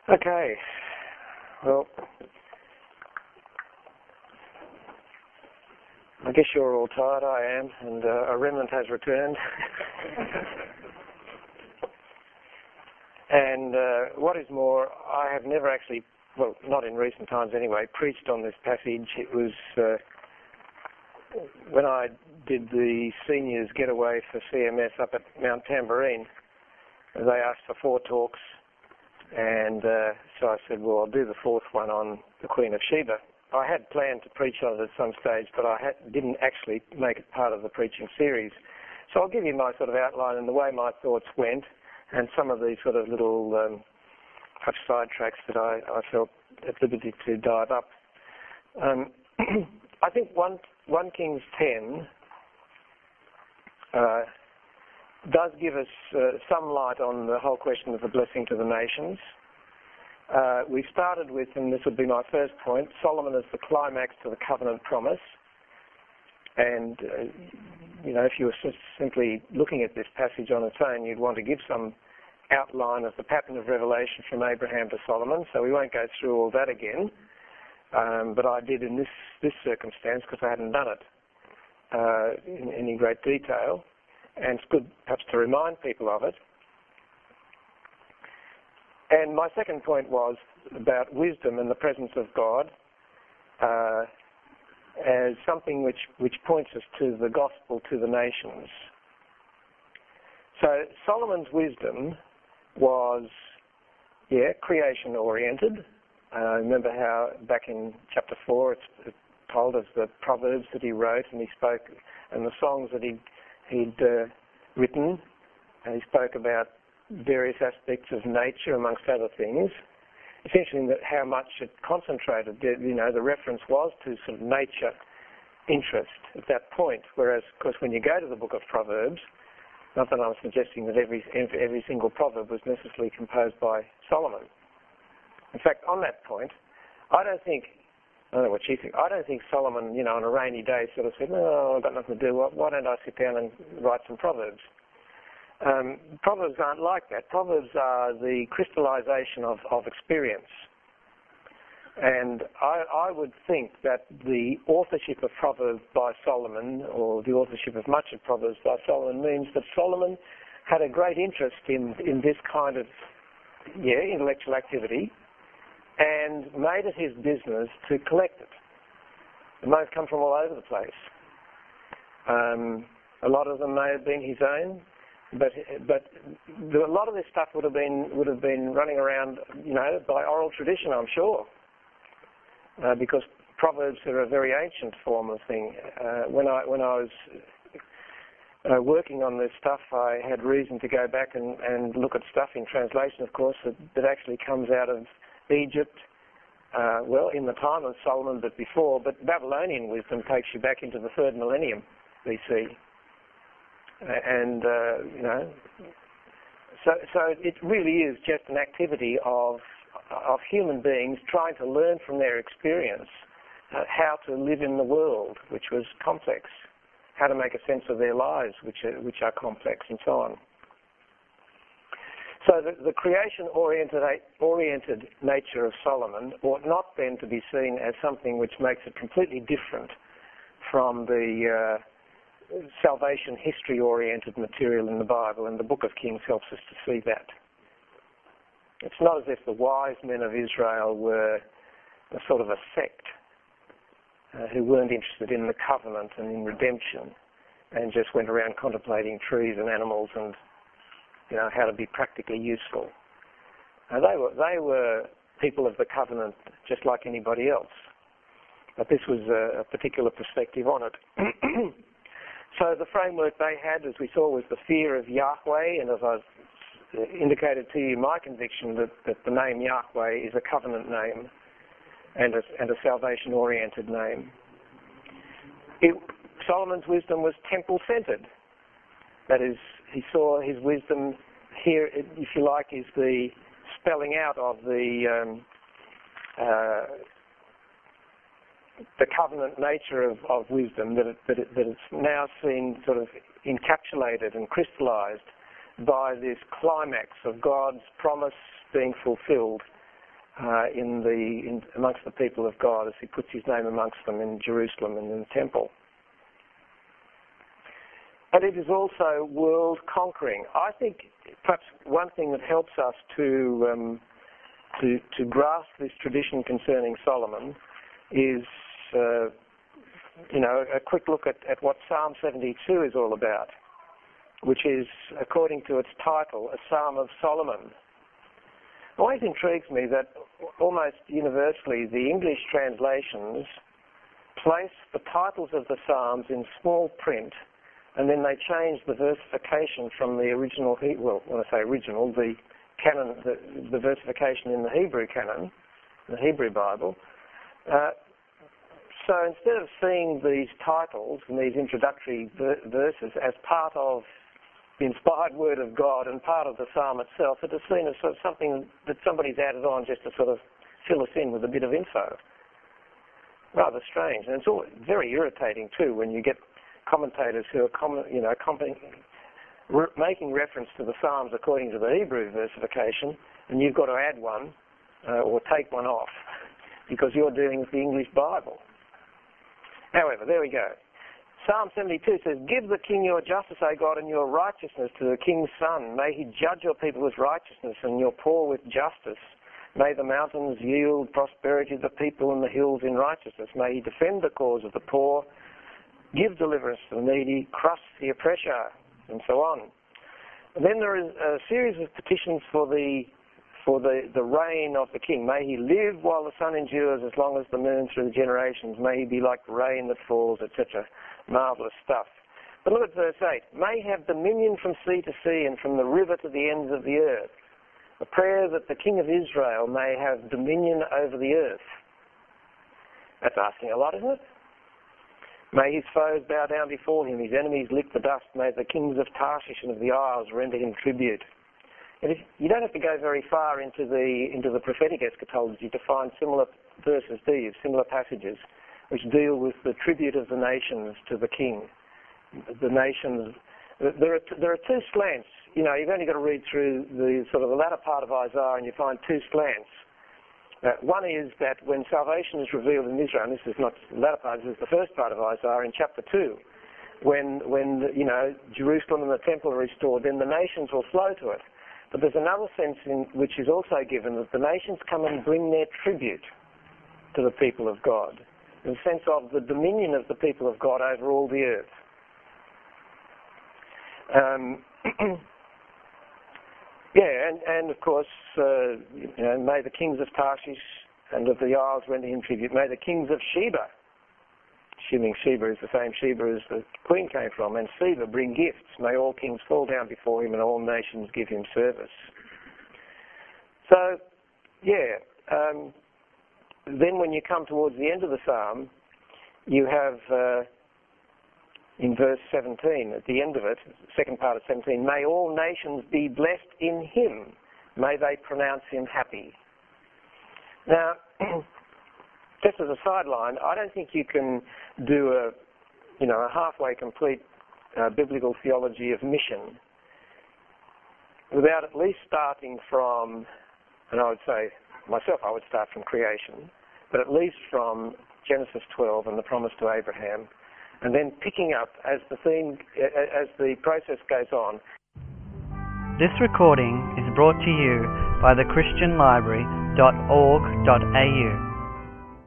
Okay, well, I guess you're all tired, I am, and a remnant has returned. And what is more, I have never actually, well, not in recent times anyway, preached on this passage. It was when I did the seniors getaway for CMS up at Mount Tamborine. They asked for 4 talks. And so I said, well, I'll do the 4th one on the Queen of Sheba. I had planned to preach on it at some stage, but I didn't actually make it part of the preaching series. So I'll give you my sort of outline and the way my thoughts went, and some of these sort of little touch sidetracks that I felt at liberty to dive up. I think 1 Kings 10 does give us some light on the whole question of the blessing to the nations. We started with, and this would be my first point, Solomon as the climax to the covenant promise. And, if you were simply looking at this passage on its own, you'd want to give some outline of the pattern of revelation from Abraham to Solomon, so we won't go through all that again. But I did in this circumstance because I hadn't done it in any great detail. And it's good perhaps to remind people of it. And my second point was about wisdom and the presence of God as something which points us to the gospel to the nations. So Solomon's wisdom was, creation-oriented. Remember how back in chapter 4 it's told us the Proverbs that he wrote and he spoke, and the songs that he'd written, and he spoke about various aspects of nature amongst other things. It's interesting that how much it concentrated, the reference was to sort of nature interest at that point, whereas, of course, when you go to the book of Proverbs, not that I'm suggesting that every single proverb was necessarily composed by Solomon. In fact, on that point, I don't know what you think. I don't think Solomon, on a rainy day sort of said, no, I've got nothing to do. Why don't I sit down and write some Proverbs? Proverbs aren't like that. Proverbs are the crystallization of experience. And I would think that the authorship of Proverbs by Solomon, or the authorship of much of Proverbs by Solomon, means that Solomon had a great interest in this kind of, intellectual activity, and made it his business to collect it. It may have come from all over the place. A lot of them may have been his own, but a lot of this stuff would have been running around, by oral tradition, I'm sure, because Proverbs are a very ancient form of thing. When I was working on this stuff, I had reason to go back and look at stuff in translation, of course, that actually comes out of Egypt, in the time of Solomon, but before. But Babylonian wisdom takes you back into the 3rd millennium BC, and so it really is just an activity of human beings trying to learn from their experience how to live in the world, which was complex, how to make a sense of their lives, which are complex, and so on. So the creation-oriented nature of Solomon ought not then to be seen as something which makes it completely different from the salvation history-oriented material in the Bible, and the Book of Kings helps us to see that. It's not as if the wise men of Israel were a sort of a sect who weren't interested in the covenant and in redemption and just went around contemplating trees and animals and how to be practically useful. They were people of the covenant just like anybody else. But this was a particular perspective on it. So the framework they had, as we saw, was the fear of Yahweh, and as I've indicated to you, my conviction that the name Yahweh is a covenant name and a salvation-oriented name. Solomon's wisdom was temple-centered. That is, he saw his wisdom here, if you like, is the spelling out of the covenant nature of wisdom, that it's now seen sort of encapsulated and crystallized by this climax of God's promise being fulfilled amongst the people of God as he puts his name amongst them in Jerusalem and in the temple. And it is also world conquering. I think perhaps one thing that helps us to grasp this tradition concerning Solomon is a quick look at what Psalm 72 is all about, which is, according to its title, a Psalm of Solomon. It always intrigues me that almost universally the English translations place the titles of the Psalms in small print, and then they change the versification from the original, when I say original, the canon, the versification in the Hebrew canon, the Hebrew Bible. So instead of seeing these titles and these introductory verses as part of the inspired word of God and part of the psalm itself, it is seen as sort of something that somebody's added on just to sort of fill us in with a bit of info. Rather strange. And it's all very irritating too when you get commentators who are making reference to the Psalms according to the Hebrew versification, and you've got to add one or take one off because you're dealing with the English Bible. However, there we go. Psalm 72 says, "Give the king your justice, O God, and your righteousness to the king's son. May he judge your people with righteousness and your poor with justice. May the mountains yield prosperity to the people and the hills in righteousness. May he defend the cause of the poor, give deliverance to the needy, crush the oppressor," and so on. And then there is a series of petitions for the reign of the king. May he live while the sun endures, as long as the moon through the generations. May he be like the rain that falls, etc. Marvellous stuff. But look at verse 8. May he have dominion from sea to sea and from the river to the ends of the earth. A prayer that the king of Israel may have dominion over the earth. That's asking a lot, isn't it? May his foes bow down before him, his enemies lick the dust. May the kings of Tarshish and of the isles render him tribute. And you don't have to go very far into the prophetic eschatology to find similar verses, do you? Similar passages which deal with the tribute of the nations to the king. The nations. There are two slants. You've only got to read through the sort of the latter part of Isaiah, and you find two slants. One is that when salvation is revealed in Israel, and this is not the latter part, this is the first part of Isaiah in chapter 2, when Jerusalem and the temple are restored, then the nations will flow to it. But there's another sense in which is also given, that the nations come and bring their tribute to the people of God, in the sense of the dominion of the people of God over all the earth. And of course, may the kings of Tarshish and of the isles render him tribute. May the kings of Sheba, assuming Sheba is the same Sheba as the queen came from, and Sheba bring gifts. May all kings fall down before him and all nations give him service. So, then when you come towards the end of the psalm, you have in verse 17, at the end of it, second part of 17, may all nations be blessed in him. May they pronounce him happy. Now, just as a sideline, I don't think you can do a halfway complete biblical theology of mission without at least starting from, and I would say, myself, I would start from creation, but at least from Genesis 12 and the promise to Abraham, and then picking up as the process goes on. This recording is brought to you by thechristianlibrary.org.au.